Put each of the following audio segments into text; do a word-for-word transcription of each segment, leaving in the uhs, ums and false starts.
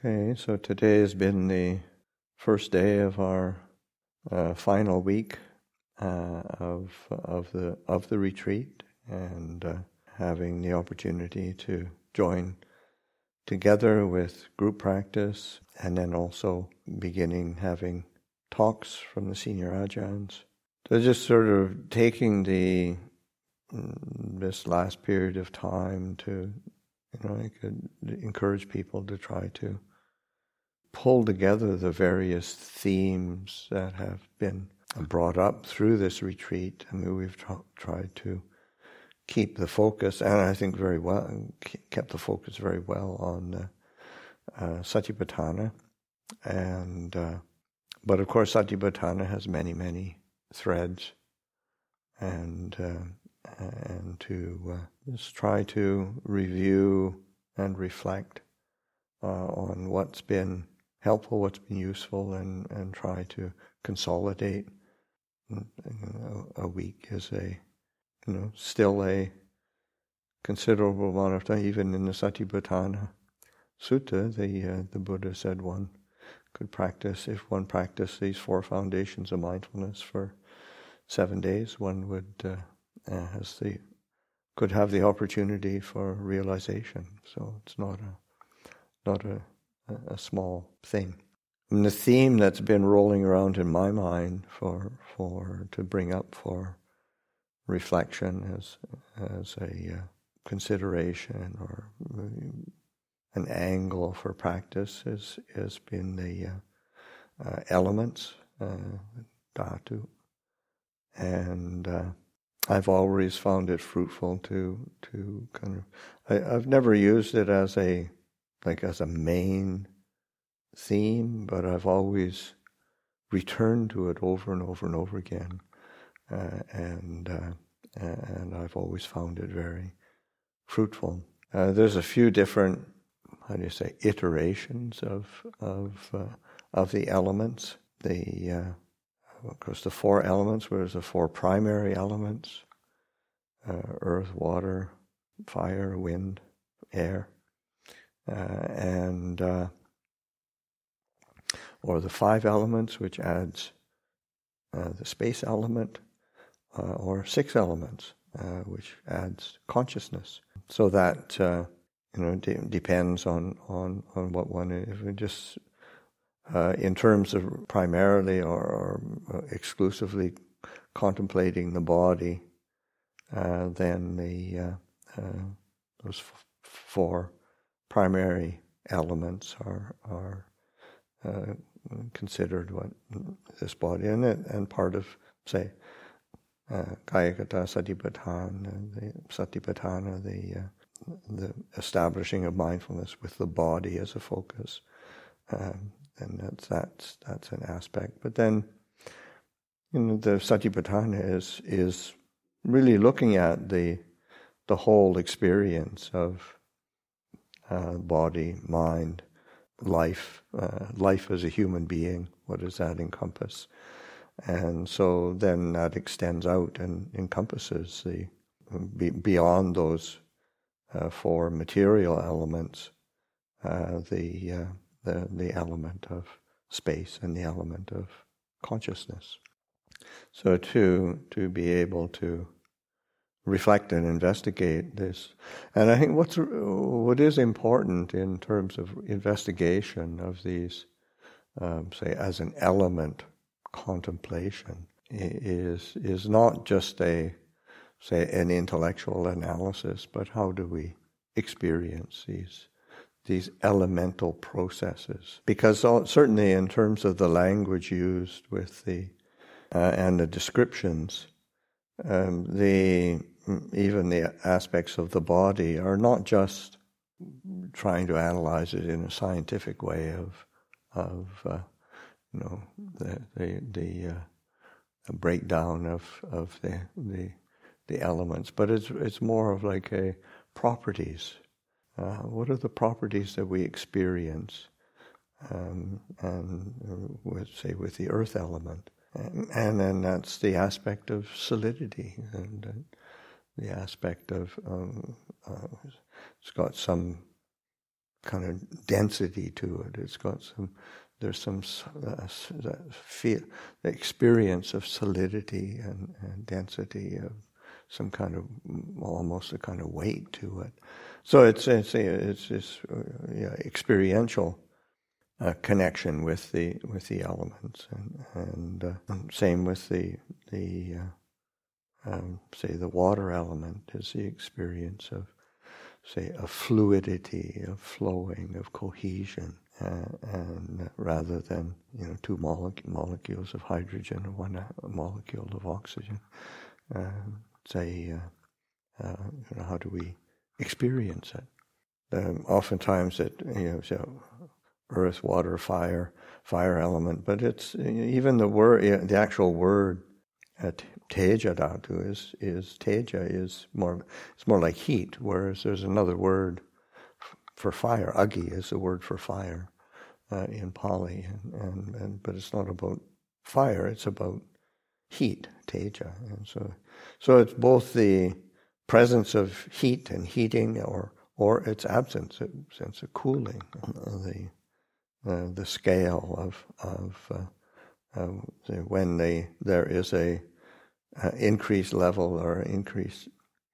Okay, so today has been the first day of our uh, final week uh, of of the of the retreat, and uh, having the opportunity to join together with group practice, and then also beginning having talks from the senior ajahns. So just sort of taking the this last period of time to, you know, I could encourage people to try to pull together the various themes that have been brought up through this retreat. I mean, we've tra- tried to keep the focus, and I think very well, kept the focus very well on uh, uh, Satipatthana. And, uh, but of course, Satipatthana has many, many threads, and uh, and to uh, just try to review and reflect uh, on what's been helpful, what's been useful, and, and try to consolidate. You know, a week is a, you know, still a considerable amount of time. Even in the Satipatthana Sutta, the uh, the Buddha said one could practice, if one practiced these four foundations of mindfulness for seven days, one would uh, uh, has the could have the opportunity for realization. So it's not a not a a small thing. And the theme that's been rolling around in my mind for for to bring up for reflection as as a uh, consideration or an angle for practice has has been the uh, uh, elements, uh, dhatu, and uh, I've always found it fruitful to to kind of I, I've never used it as a like as a main theme, but I've always returned to it over and over and over again, uh, and uh, and I've always found it very fruitful. Uh, there's a few different, how do you say, iterations of of uh, of the elements. The uh, of course the four elements, where there's the four primary elements: uh, earth, water, fire, wind, air, uh, and uh, or the five elements, which adds uh, the space element, uh, or six elements, uh, which adds consciousness. So that uh, you know de- depends on, on, on what one is. If we just uh, in terms of primarily or, or exclusively contemplating the body, uh, then the uh, uh, those f- four primary elements are are uh, considered what this body, and it, and part of, say, uh, Kayakata Satipatthana, the Satipatthana, the uh, the establishing of mindfulness with the body as a focus, um, and that's that's that's an aspect. But then, you know, the Satipatthana is is really looking at the the whole experience of uh, body, mind, life, uh, life as a human being. What does that encompass? And so then that extends out and encompasses the be, beyond those uh, four material elements, uh, the uh, the the element of space and the element of consciousness. So to to be able to reflect and investigate this. And I think what's what is important in terms of investigation of these, um, say, as an element contemplation, is is not just a, say, an intellectual analysis, but how do we experience these these elemental processes? Because all, certainly in terms of the language used with the uh, and the descriptions, um, the even the aspects of the body are not just trying to analyze it in a scientific way of of uh, you know the the, the uh, breakdown of of the the the elements, but it's it's more of like a properties. Uh, what are the properties that we experience, um, and uh, with, say, with the earth element, and, and then that's the aspect of solidity and. Uh, the aspect of um, uh, it's got some kind of density to it. It's got some, there's some uh, feel, the experience of solidity and, and density of some kind of, almost a kind of weight to it. So it's it's it's this uh, yeah, experiential uh, connection with the with the elements, and and uh, same with the the uh, um, say the water element is the experience of, say, a fluidity, of flowing, of cohesion, uh, and rather than, you know, two molecule, molecules of hydrogen and one uh, molecule of oxygen. Uh, say, uh, uh, you know, how do we experience it? Um, oftentimes, it you know, so earth, water, fire, fire element, but it's even the word, the actual word. Uh, Teja dhatu is is teja is more it's more like heat, whereas there's another word f- for fire. Agi is the word for fire uh, in Pali, and, and, and but it's not about fire; it's about heat, teja. And so, so it's both the presence of heat and heating, or or its absence, a sense of cooling. The uh, the scale of of uh, uh, when they there is a Uh, increased level or increased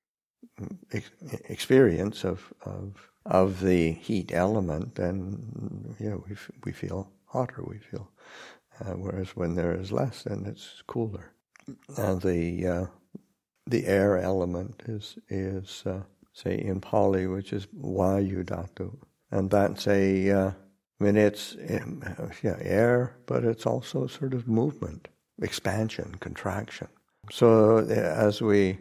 ex- experience of, of of the heat element, then you know we f- we feel hotter. We feel, uh, whereas when there is less, then it's cooler. And the uh, the air element is is uh, say in Pali, which is Vayu dhatu, and that's a uh, I mean it's um, yeah air, but it's also sort of movement, expansion, contraction. So as we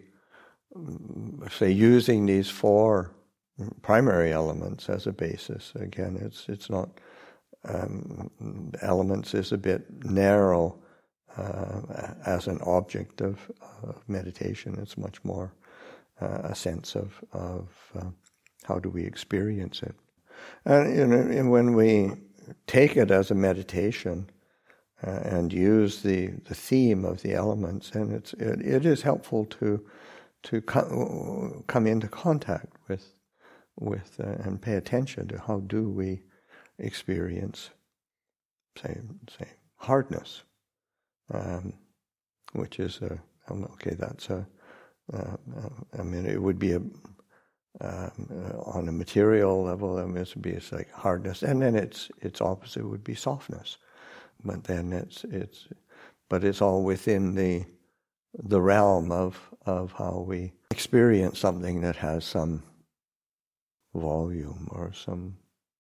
say, using these four primary elements as a basis, again, it's it's not um, elements is a bit narrow uh, as an object of, of meditation. It's much more uh, a sense of of uh, how do we experience it, and you know, and when we take it as a meditation. Uh, and use the, the theme of the elements, and it's it, it is helpful to to co- come into contact with with uh, and pay attention to how do we experience, say say hardness, um, which is a okay. That's a uh, I mean it would be a um, uh, on a material level. I mean, it would be it's like hardness, and then its its opposite would be softness. But then it's it's, but it's all within the the realm of of how we experience something that has some volume or some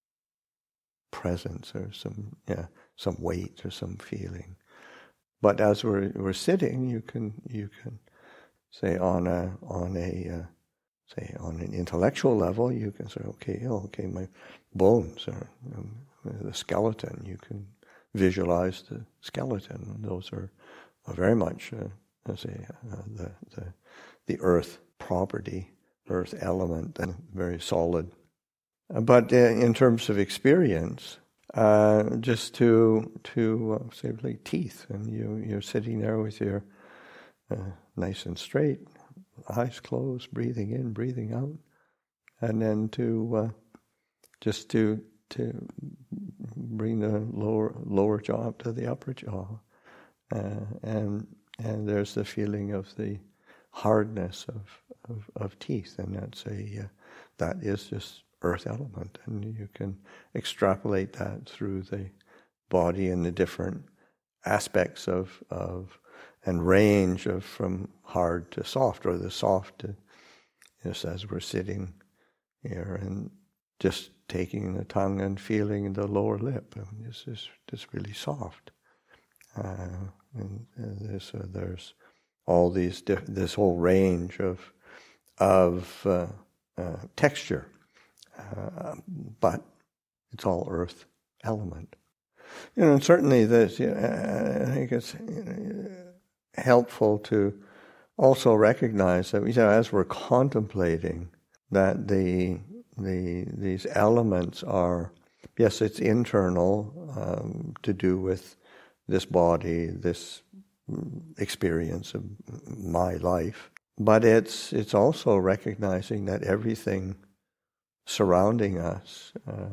presence or some yeah some weight or some feeling. But as we're we're sitting, you can you can say on a on a uh, say on an intellectual level, you can say okay oh, okay my bones are um, the skeleton. You can visualize the skeleton. Those are, are very much, uh, let's say, uh, the, the the earth property, earth element, and very solid. Uh, but uh, in terms of experience, uh, just to to uh, say like teeth, and you you're sitting there with your uh, nice and straight, eyes closed, breathing in, breathing out, and then to uh, just to to bring the lower lower jaw up to the upper jaw, uh, and and there's the feeling of the hardness of of, of teeth, and that's a uh, that is just earth element, and you can extrapolate that through the body and the different aspects of of and range of from hard to soft, or the soft to just as we're sitting here and just taking the tongue and feeling the lower lip. I mean, this is just really soft. Uh, and, and there's, uh, there's all these diff- this whole range of of uh, uh, texture, uh, but it's all earth element. You know, and certainly this. You know, I think it's you know, helpful to also recognize that you know, as we're contemplating that the The these elements are, yes, it's internal um, to do with this body, this experience of my life, but it's it's also recognizing that everything surrounding us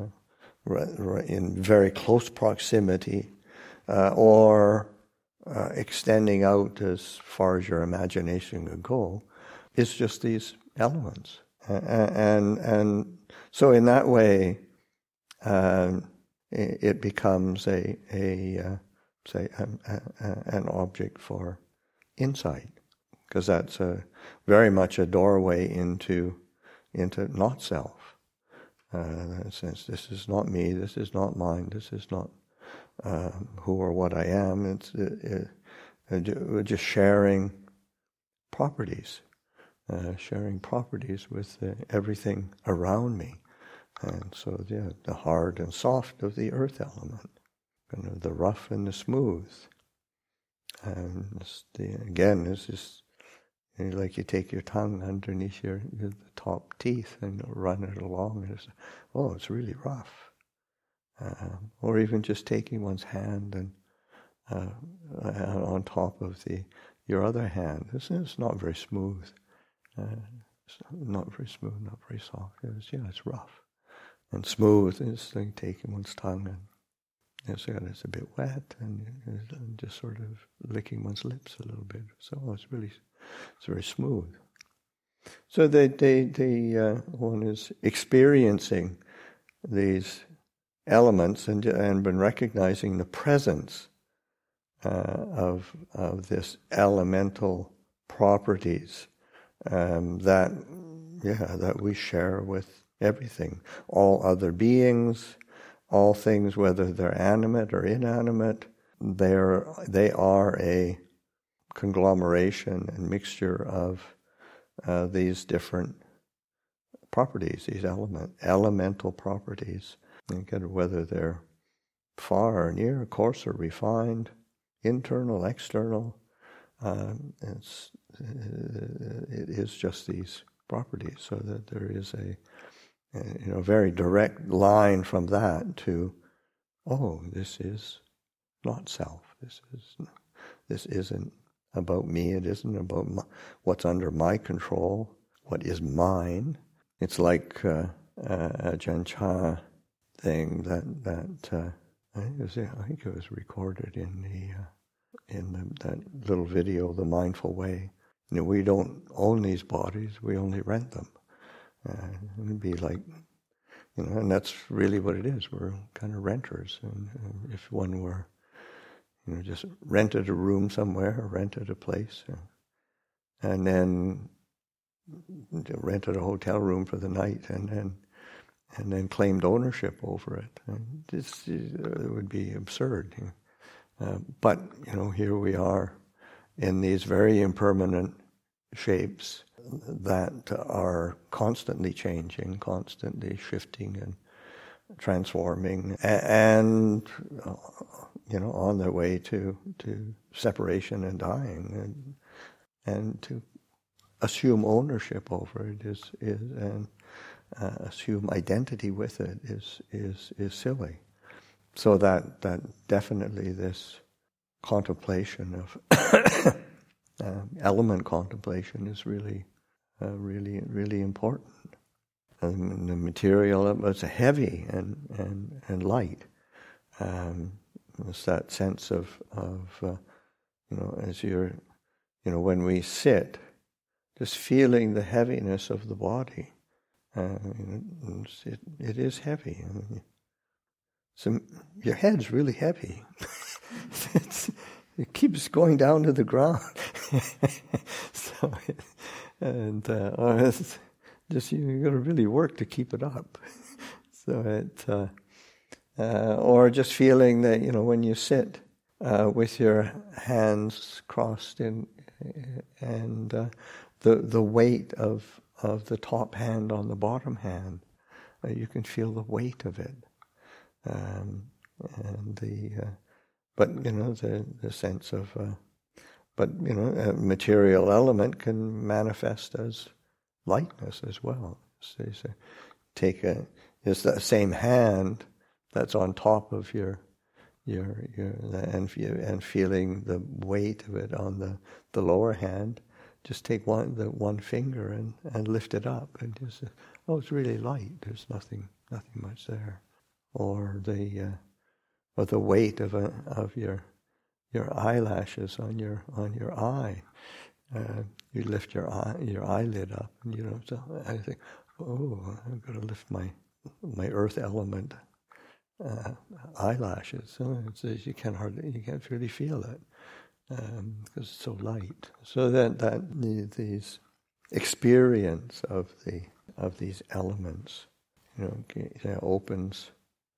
uh, in very close proximity, uh, or uh, extending out as far as your imagination can go, is just these elements. Uh, and and so in that way, um, it, it becomes a, a uh, say, a, a, an object for insight, because that's a, very much a doorway into into not self. Uh, in a sense, this is not me, this is not mine, this is not uh, who or what I am. It's it, it, we're just sharing properties, uh, sharing properties with uh, everything around me. And so, yeah, the hard and soft of the earth element, kind of the rough and the smooth. And this, the, again, this is you know, like you take your tongue underneath your, your the top teeth and run it along, and it's, oh, it's really rough. Uh, or even just taking one's hand and uh, on top of the your other hand. This is not very smooth. Uh, it's not very smooth, not very soft. It's, yeah, it's rough. And smooth is like taking one's tongue and it's, it's a bit wet and, and just sort of licking one's lips a little bit. So it's really, it's very smooth. So they, they, they, uh, one is experiencing these elements and and been recognizing the presence uh, of of this elemental properties um, that yeah that we share with everything, all other beings, all things, whether they're animate or inanimate. They're they are a conglomeration and mixture of uh, these different properties, these element elemental properties. And whether they're far or near, coarse or refined, internal, external, um, it's it is just these properties. So that there is a, a you know very direct line from that to, oh, this is not self. This is this isn't about me. It isn't about my, what's under my control. What is mine? It's like uh, a Ajahn Chah thing that that uh, I think it was I think it was recorded in the uh, in the, that little video, The Mindful Way. You know, we don't own these bodies; we only rent them. Uh, it'd be like, you know, and that's really what it is. We're kind of renters, and, and if one were, you know, just rented a room somewhere, or rented a place, uh, and then rented a hotel room for the night, and then. and then claimed ownership over it. And this it would be absurd. You know. uh, but, you know, here we are in these very impermanent shapes that are constantly changing, constantly shifting and transforming, and, uh, you know, on their way to, to separation and dying, and, and to assume ownership over it is, is and Uh, assume identity with it is is is silly. So that that definitely this contemplation of um, element contemplation is really uh, really really important. Um, the material, it's heavy and and and light. Um, it's that sense of of uh, you know as you're you know when we sit, just feeling the heaviness of the body. Uh, it, it is heavy. I mean, so your head's really heavy. it's, it keeps going down to the ground. so, and uh, it's just you got to really work to keep it up. so it, uh, uh, or just feeling that you know when you sit uh, with your hands crossed in, and uh, the the weight of. of the top hand on the bottom hand, uh, you can feel the weight of it, um, and the, uh, but you know the the sense of, uh, but you know a material element can manifest as lightness as well. So, so take a it's that same hand that's on top of your your your and and feeling the weight of it on the the lower hand. Just take one the one finger and, and lift it up, and just oh, it's really light. There's nothing, nothing much there. Or the, uh, or the weight of a of your your eyelashes on your on your eye. Uh, you lift your eye your eyelid up, and you know. So I think, oh, I'm going to lift my my earth element uh, eyelashes. So it's, you can't hardly you can't really feel it because um, it's so light. So that that these experience of the of these elements, you know, opens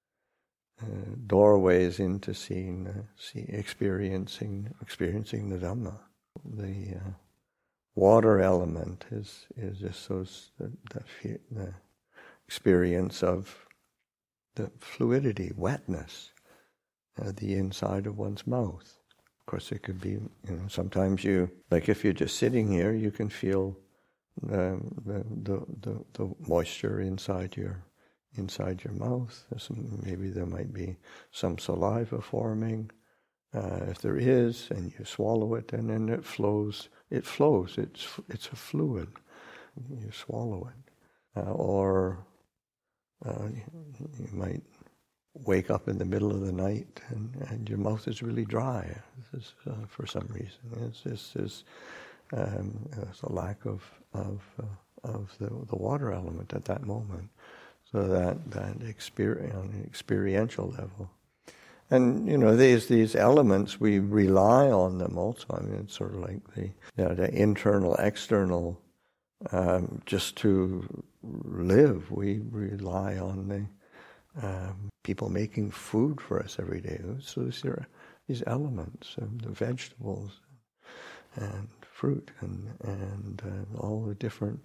uh, doorways into seeing, uh, see, experiencing, experiencing the Dhamma. The uh, water element is is just those the, the, the experience of the fluidity, wetness, uh, the inside of one's mouth. Of course, it could be, you know, sometimes you, like if you're just sitting here, you can feel the the the, the, the moisture inside your inside your mouth. Some, maybe there might be some saliva forming. Uh, if there is, and you swallow it, and then it flows. It flows. It's it's a fluid. You swallow it, uh, or uh, you, you might wake up in the middle of the night, and, and your mouth is really dry. This is, uh, for some reason, it's this is um, it's a lack of of uh, of the the water element at that moment. So that that experience on an experiential level. And, you know, these these elements, we rely on them also. I mean, it's sort of like the, you know, the internal, external, um, just to live. We rely on the um, people making food for us every day. So these are these elements, and the vegetables and fruit and, and uh, all the different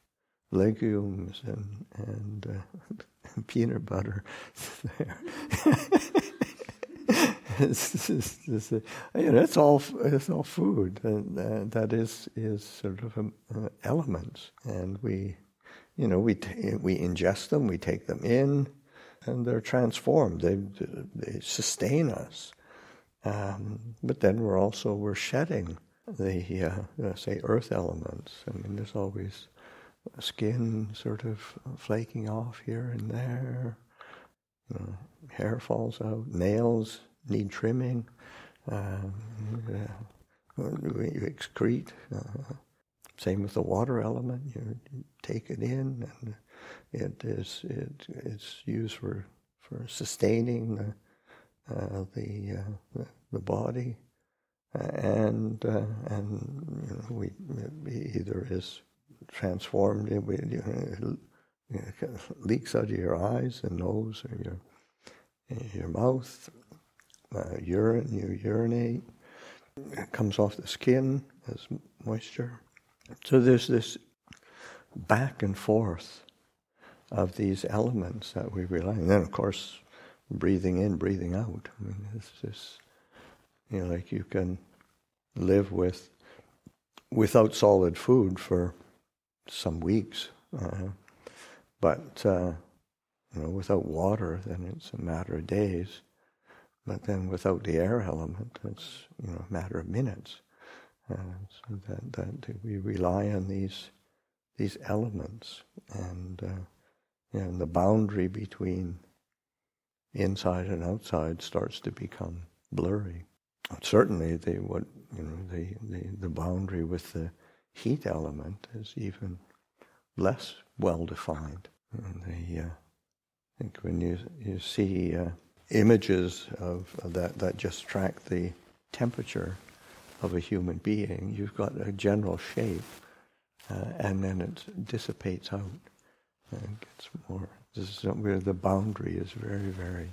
legumes and, and uh, peanut butter there. It's, it's, it's, you know, it's all it's all food, and uh, that is is sort of um, uh, elements, and we, you know, we t- we ingest them, we take them in, and they're transformed. They they sustain us, um, but then we're also we're shedding the uh, uh, say earth elements. I mean, there's always skin sort of flaking off here and there. You know, hair falls out, nails need trimming, um, uh, you excrete. Uh, same with the water element. You, you take it in, and it is it it's used for for sustaining the uh, the, uh, the the body, and uh, and you know, we it either is transformed, it, you know, it leaks out of your eyes and nose or your your mouth. Uh, urine, you urinate. It comes off the skin as moisture. So there's this back and forth of these elements that we rely on. And then, of course, breathing in, breathing out. I mean, it's just, you know, like you can live with without solid food for some weeks, uh, but uh, you know, without water, then it's a matter of days. But then without the air element, it's, you know, a matter of minutes. Uh, so that, that we rely on these these elements, and, uh, you know, and the boundary between inside and outside starts to become blurry. Certainly, the what you know the, the, the boundary with the heat element is even less well defined. And the, uh, I think when you you see uh, images of, of that that just track the temperature of a human being, you've got a general shape, uh, and then it dissipates out and it gets more. This is where the boundary is very, very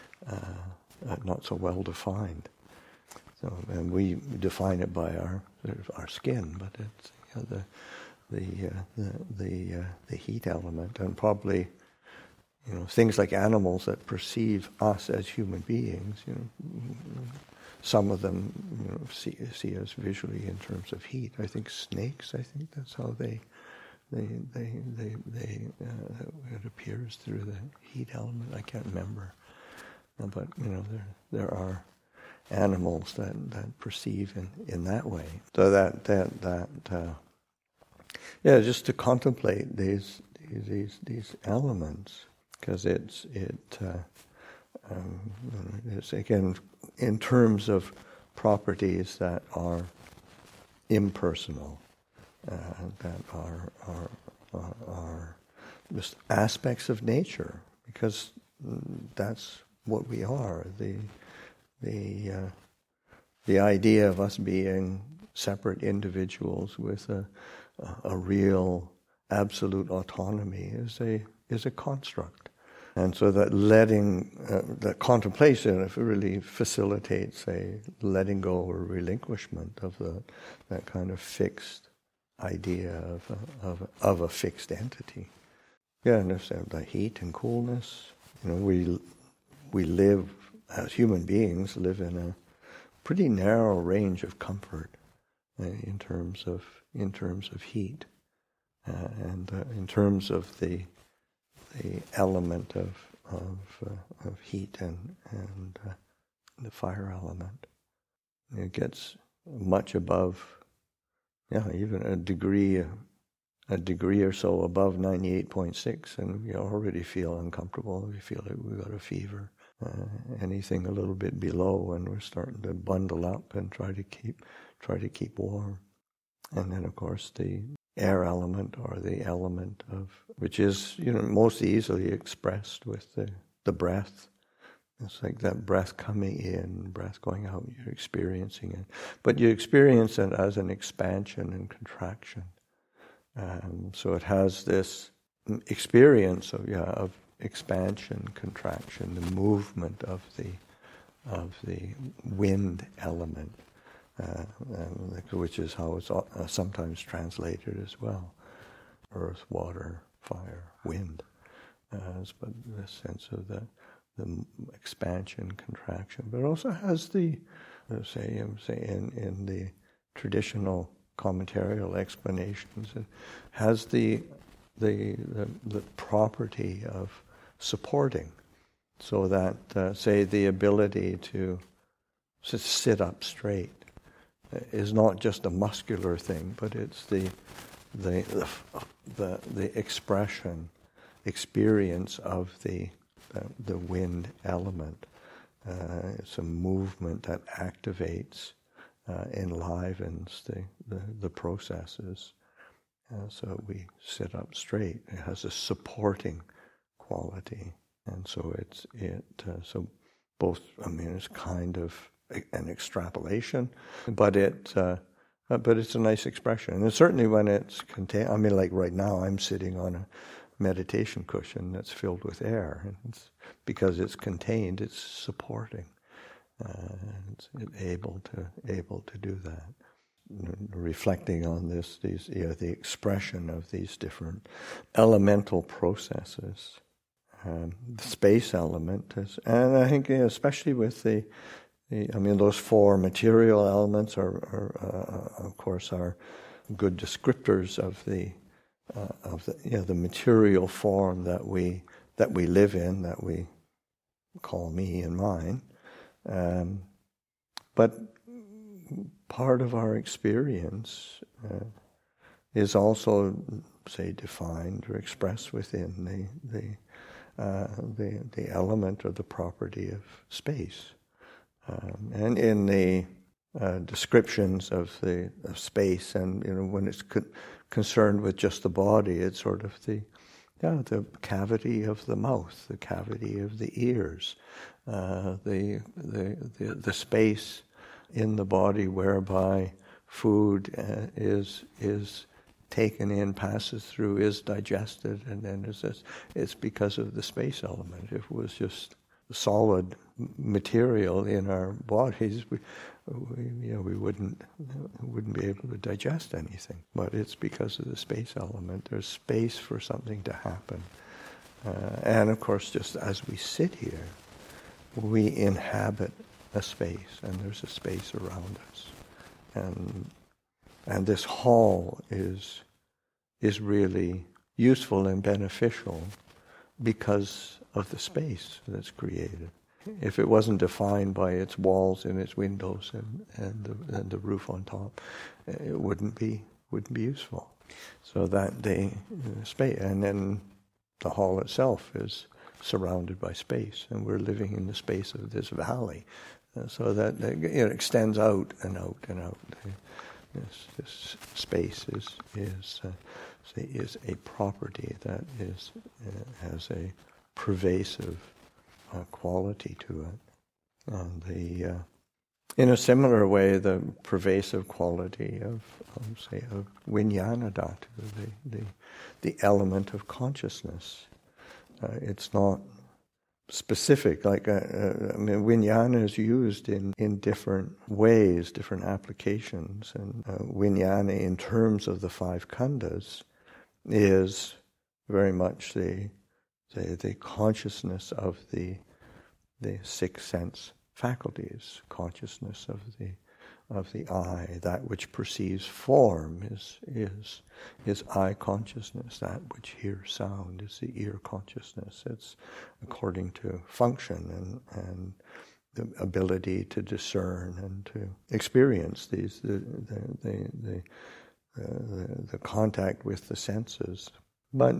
uh, uh, not so well defined. So, and we define it by our sort of our skin, but it's, you know, the the uh, the the, uh, the heat element, and probably, you know, things like animals that perceive us as human beings. You know, some of them, you know, see see us visually in terms of heat. I think snakes. I think that's how they they they they they uh, it appears through the heat element. I can't remember, but you know, there there are animals that, that perceive in, in that way. So that that that uh, yeah, just to contemplate these these these elements, because it's it uh, um, it's again in terms of properties that are impersonal, uh, that are are are, are just aspects of nature, because that's what we are. The the uh, the idea of us being separate individuals with a a real absolute autonomy is a is a construct, and so that letting uh, that contemplation, if it really facilitates a letting go or relinquishment of the that kind of fixed idea of a, of a, of a fixed entity. Yeah, and there's the heat and coolness. You know, we we live as human beings live in a pretty narrow range of comfort uh, in terms of in terms of heat. Uh, and uh, in terms of the the element of of, uh, of heat and and uh, the fire element, it gets much above, yeah, even a degree a degree or so above ninety-eight point six, and we already feel uncomfortable. We feel like we've got a fever. Uh, anything a little bit below, and we're starting to bundle up and try to keep try to keep warm. And then, of course, the air element, or the element of, which is, you know, most easily expressed with the, the breath. It's like that breath coming in, breath going out, you're experiencing it. But you experience it as an expansion and contraction. Um, so it has this experience of, yeah, of expansion, contraction, the movement of the, of the wind element. Uh, um, which is how it's uh, sometimes translated as well. Earth, water, fire, wind. Uh, but the sense of the, the expansion, contraction. But it also has the, uh, say, um, say in, in the traditional commentarial explanations, it has the, the, the, the property of supporting. So that, uh, say, the ability to sit up straight is not just a muscular thing, but it's the the the the expression, experience of the the, the wind element. Uh, it's a movement that activates, uh, enlivens the, the, the processes. Uh, so we sit up straight. It has a supporting quality, and so it's it. Uh, so both. I mean, it's kind of an extrapolation, but it, uh, but it's a nice expression. And certainly when it's contained, I mean, like right now, I'm sitting on a meditation cushion that's filled with air, and it's, because it's contained, it's supporting. Uh, it's able to able to do that. Reflecting on this, these, you know, the expression of these different elemental processes, um, the space element, is, and I think, you know, especially with the I mean, those four material elements are, are uh, of course, are good descriptors of the uh, of the you know the material form that we that we live in, that we call me and mine. Um, but part of our experience uh, is also, say, defined or expressed within the the uh, the the element or the property of space. Um, and in the uh, descriptions of the of space, and you know, when it's co- concerned with just the body, it's sort of the yeah the cavity of the mouth, the cavity of the ears, uh, the, the the the space in the body whereby food uh, is is taken in, passes through, is digested, and then there's this. It's because of the space element. If it was just solid material in our bodies, we, we you know we wouldn't wouldn't be able to digest anything. But it's because of the space element. There's space for something to happen, uh, and of course, just as we sit here, we inhabit a space, and there's a space around us, and and this hall is is really useful and beneficial because of the space that's created. If it wasn't defined by its walls and its windows and, and, the, and the roof on top, it wouldn't be wouldn't be useful. So that the uh, space, and then the hall itself is surrounded by space, and we're living in the space of this valley, uh, so that uh, it extends out and out and out. This, this space is is uh, say, is a property that is uh, has a pervasive uh, quality to it, and the uh, in a similar way, the pervasive quality of, of say, of vijnana dhatu, the the the element of consciousness. Uh, it's not specific. Like uh, uh, I mean, vijnana is used in, in different ways, different applications, and uh, vijnana, in terms of the five khandhas, is very much the the, the consciousness of the the six sense faculties, consciousness of the of the eye, that which perceives form is is is eye consciousness. That which hears sound is the ear consciousness. It's according to function and and the ability to discern and to experience these the the the the, uh, the, the contact with the senses. But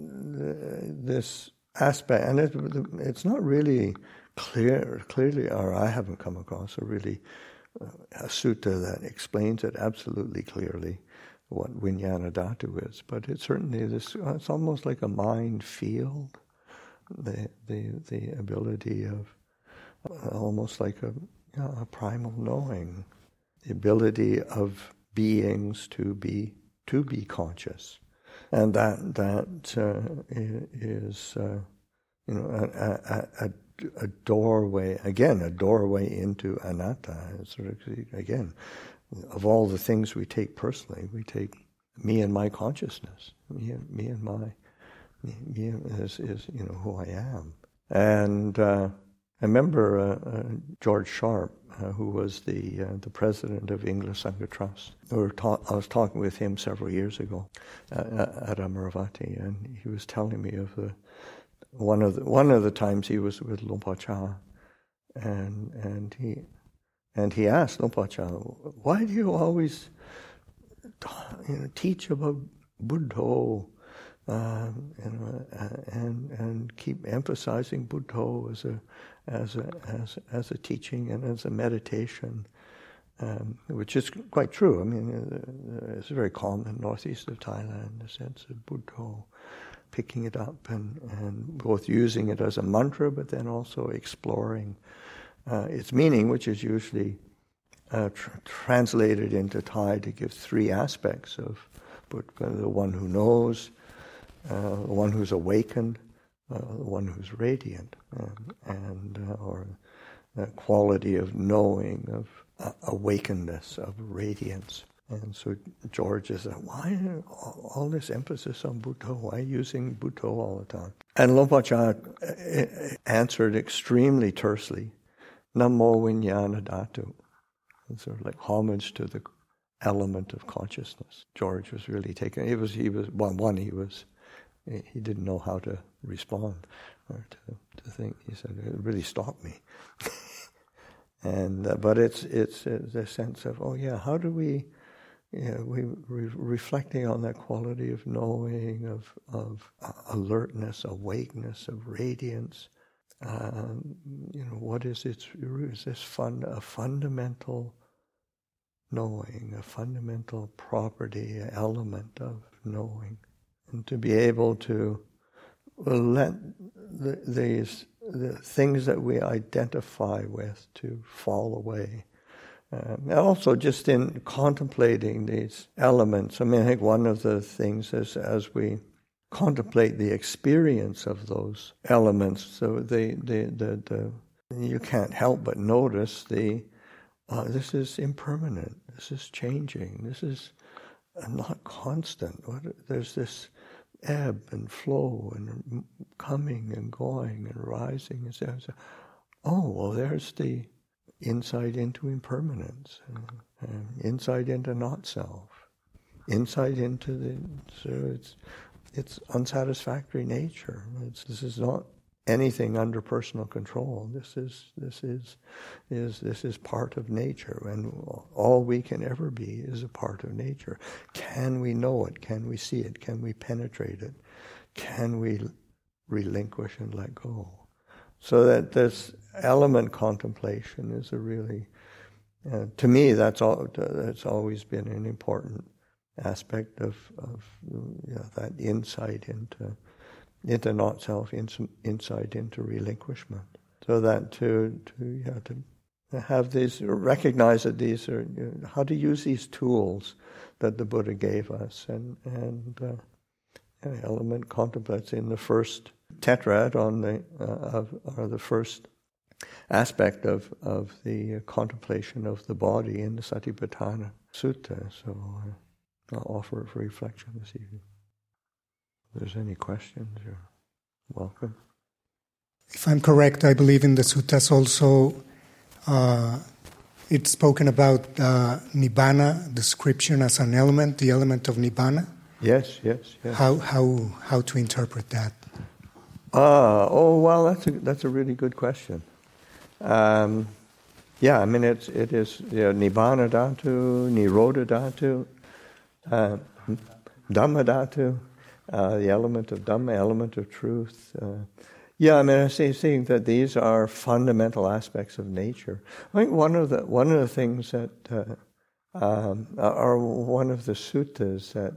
this aspect, and it, it's not really clear clearly, or I haven't come across a really uh, a sutta that explains it absolutely clearly what vijnana dhatu is. But it's certainly this. It's almost like a mind field, the the the ability of uh, almost like a you know, a primal knowing, the ability of beings to be to be conscious, and that that uh, is uh, you know a, a, a a doorway, again, a doorway into anatta. Sort of, again, of all the things we take personally, we take me and my consciousness, me and, me and my, me, me is, is, you know, who I am. And uh, I remember uh, uh, George Sharp, uh, who was the uh, the president of English Sangha Trust. We were ta- I was talking with him several years ago uh, at Amaravati, and he was telling me of the One of the one of the times he was with Luang Cha, and and he and he asked Luang Cha, "Why do you always you know, teach about Buddho, um, you know, and and keep emphasizing Buddho as a as a as as a teaching and as a meditation?" Um, which is quite true. I mean, uh, it's very common in northeast of Thailand, the sense of Buddho, picking it up and, and both using it as a mantra, but then also exploring uh, its meaning, which is usually uh, tr- translated into Thai to give three aspects of Buddha: the one who knows, uh, the one who's awakened, uh, the one who's radiant, um, and uh, or the quality of knowing, of uh, awakenedness, of radiance. And so George is like, why all this emphasis on Buddho? Why using Buddho all the time? And Luang Por Chah answered extremely tersely, Namo Vijnana Dhatu. It's sort of like homage to the element of consciousness. George was really taken. He was, he was one. One, he was, he didn't know how to respond or to to think. He said, it really stopped me. and uh, but it's it's uh, the sense of, oh yeah, how do we? Yeah, we re- reflecting on that quality of knowing, of of uh, alertness, awakeness, of radiance. Um, you know, what is its is this fun a fundamental knowing, a fundamental property, element of knowing, and to be able to let the, these the things that we identify with to fall away. Um, and also just in contemplating these elements, I mean, I think one of the things is as we contemplate the experience of those elements, so the the the, the you can't help but notice the uh, this is impermanent, this is changing, this is not constant. What, there's this ebb and flow and coming and going and rising and so. so oh well, there's the insight into impermanence, uh, um, insight into not self, insight into the so it's it's unsatisfactory nature. It's, this is not anything under personal control. This is this is is this is part of nature, and all we can ever be is a part of nature. Can we know it? Can we see it? Can we penetrate it? Can we relinquish and let go? So that this element contemplation is a really, uh, to me, that's all. That's always been an important aspect of of you know, that insight into. into not self, insight into relinquishment. So that to to yeah to have these, recognize that these are, you know, how to use these tools that the Buddha gave us, and and uh, yeah, element contemplates in the first tetrad on the uh, of or the first aspect of of the contemplation of the body in the Satipatthana Sutta. So uh, I'll offer it for reflection this evening. If there's any questions, you're welcome. If I'm correct, I believe in the suttas also uh, it's spoken about uh, Nibbana, description as an element, the element of Nibbana. Yes, yes, yes. How how how to interpret that? Ah, oh well, that's a that's a really good question. Um, yeah, I mean it's it is you know, Nibbana Dhatu, Nirodha Dhatu, uh, Dhamma Dhatu. Uh, the element of Dhamma, element of truth. Uh, yeah, I mean, I say seeing that these are fundamental aspects of nature. I think one of the one of the things that uh, um, are one of the suttas that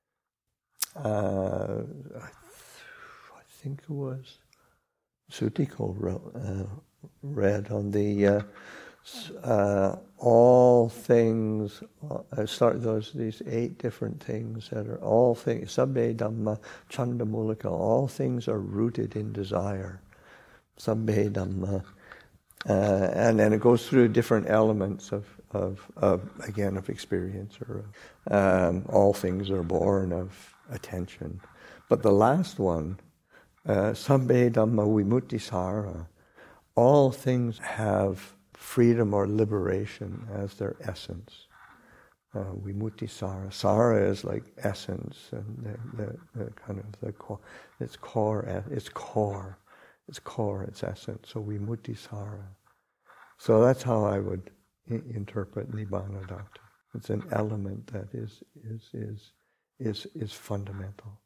uh, I, I think it was Sutiko wrote, uh, read on the uh, uh, all things. I uh, start those these eight different things that are all things. Sabbe Dhamma Chandamulika. All things are rooted in desire. Sabbe Dhamma, uh, and then it goes through different elements of of, of again of experience. Or um, all things are born of attention, but the last one, uh, Sabbe Dhamma Vimuttisara. All things have freedom or liberation as their essence. Uh, Vimuttisara. Sara is like essence, and the, the, the kind of the core. Its core. Its core. Its core. Its essence. So Vimuttisara. So that's how I would I- interpret Nibbana Dhatu. It's an element that is is is is is fundamental.